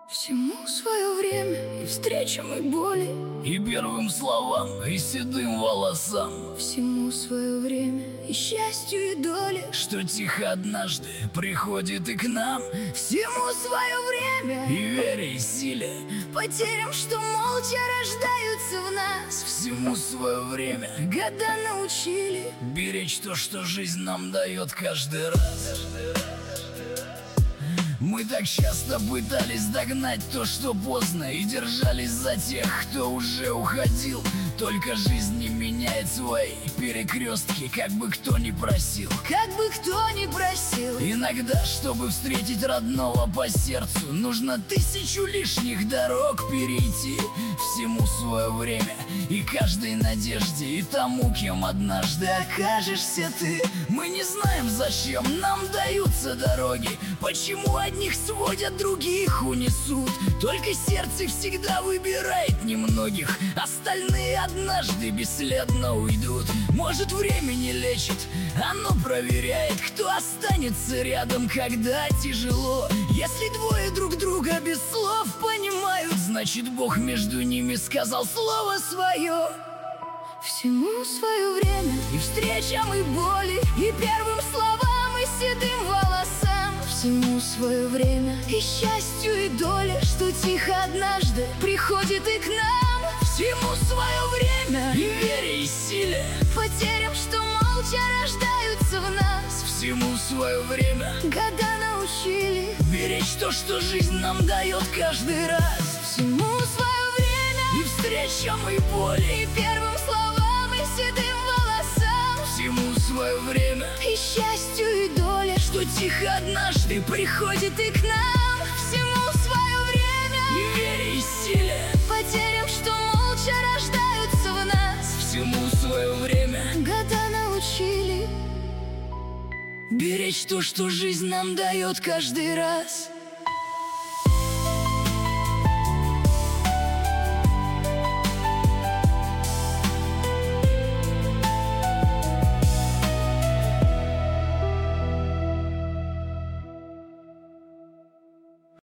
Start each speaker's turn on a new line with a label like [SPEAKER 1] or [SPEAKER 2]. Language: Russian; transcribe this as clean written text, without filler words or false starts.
[SPEAKER 1] Всему свое время, и встречам, и боли,
[SPEAKER 2] и первым словам, и седым волосам.
[SPEAKER 1] всему свое время, и счастью, и доле,
[SPEAKER 2] Что тихо однажды приходит и к нам,
[SPEAKER 1] всему свое время,
[SPEAKER 2] и вере, и силе.
[SPEAKER 1] потерям, что молча рождаются в нас.
[SPEAKER 2] Всему свое время,
[SPEAKER 1] Года научили
[SPEAKER 2] беречь то, что жизнь нам дает каждый раз. Мы так часто пытались догнать то, что поздно, и держались за тех, кто уже уходил. Только жизнь не меняет свои перекрестки, как бы кто ни просил.
[SPEAKER 1] как бы кто ни просил.
[SPEAKER 2] Иногда, чтобы встретить родного по сердцу, нужно 1000 лишних дорог перейти. Всему свое время, и каждой надежде, и тому, кем однажды окажешься ты. Мы не знаем, зачем нам даются дороги, почему одних сводят, других унесут. Только сердце всегда выбирает немногих, остальные однажды бесследно уйдут. Может, время не лечит, оно проверяет, кто останется рядом, когда тяжело. Если двое друг друга без слов понимают, значит, Бог между ними сказал слово свое.
[SPEAKER 1] Всему свое время,
[SPEAKER 2] И встречам, и боли,
[SPEAKER 1] и первым словам, и седым волосам. Всему свое время, и счастью, и доле, что тихо однажды приходит и к нам.
[SPEAKER 2] всему свое время, и вере, и силе.
[SPEAKER 1] Потерям, что молча рождаются в нас.
[SPEAKER 2] Всему свое время,
[SPEAKER 1] Года научили
[SPEAKER 2] беречь то, что жизнь нам дает каждый раз.
[SPEAKER 1] всему свое время,
[SPEAKER 2] И встречам, и боли,
[SPEAKER 1] и первым словам, и седым волосам.
[SPEAKER 2] всему свое время,
[SPEAKER 1] И счастью, и доле,
[SPEAKER 2] что тихо однажды
[SPEAKER 1] приходит и к нам. Всему свое время,
[SPEAKER 2] и вере, и силе.
[SPEAKER 1] потерям, что молча рождаются в нас.
[SPEAKER 2] Всему свое время,
[SPEAKER 1] Года научили
[SPEAKER 2] беречь то, что жизнь нам дает каждый раз.